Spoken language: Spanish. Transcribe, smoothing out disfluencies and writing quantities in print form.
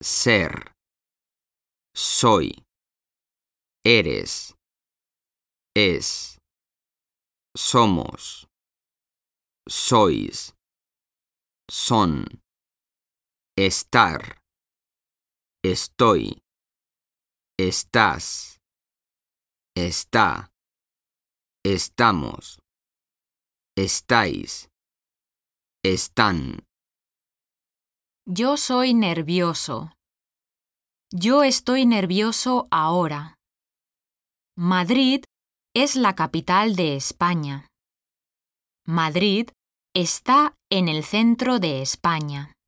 ser, soy, eres, es, somos, sois, son, estar, estoy, estás, está, estamos, estáis, están. Yo soy nervioso. Yo estoy nervioso ahora. Madrid es la capital de España. Madrid está en el centro de España.